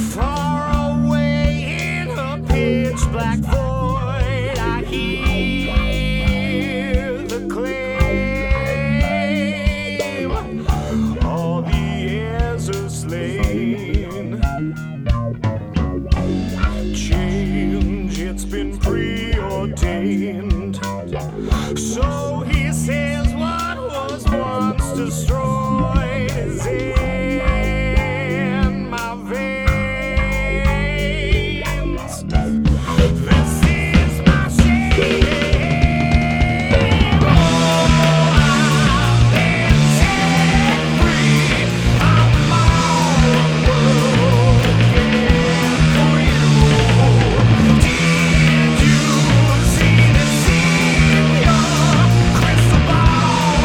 Far away in a pitch black void, I hear the claim. All the heirs are slain. Change, it's been preordained. So he says what was once destroyed is in my veins. This is my shame. Oh, I've been set free. I'm all world again for you. Did you see the sea in your crystal ball?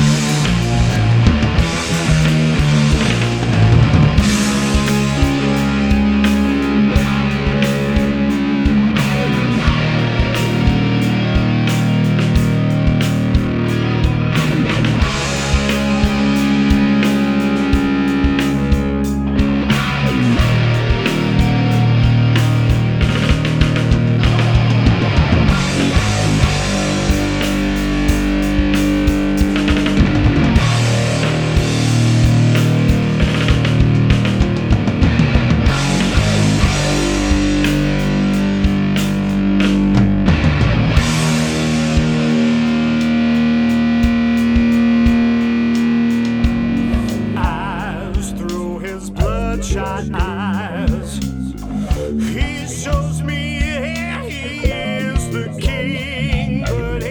Through his bloodshot eyes, he shows me he is the king, but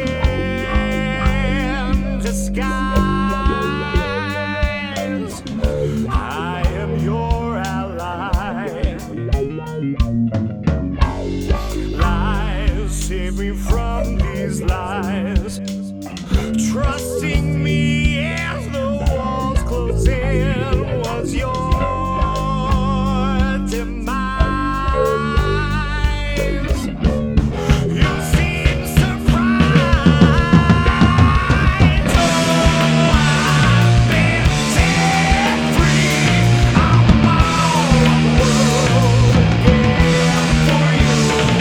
in disguise. I am your ally. Lies, save me from these lies. Trusting me as the walls close in was your demise. You seem surprised. Oh, I've been set free. I'm all world again for you.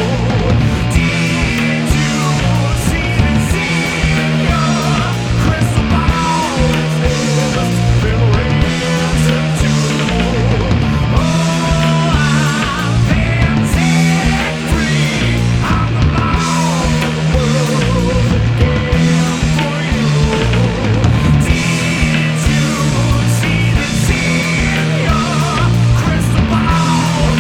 Did you see the sea in your crystal ball? Is this been ransomed too? Oh, I've been set free. I'm all world again for you. Did you see the sea in your crystal ball?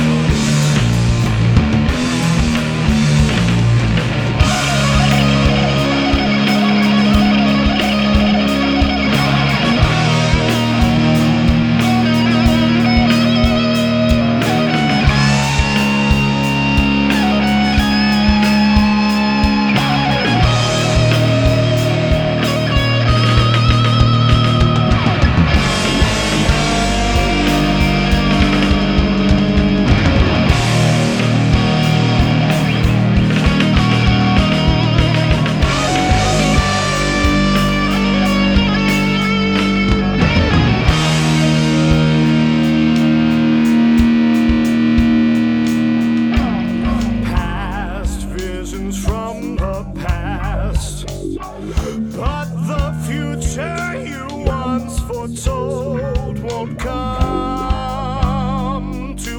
Past visions from the past, but the future you once foretold won't come to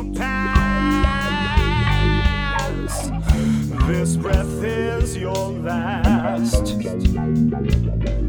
pass. This breath is your last.